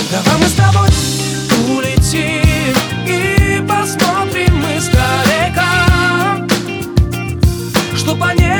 Давай мы с тобой улетим и посмотрим издалека, что по небу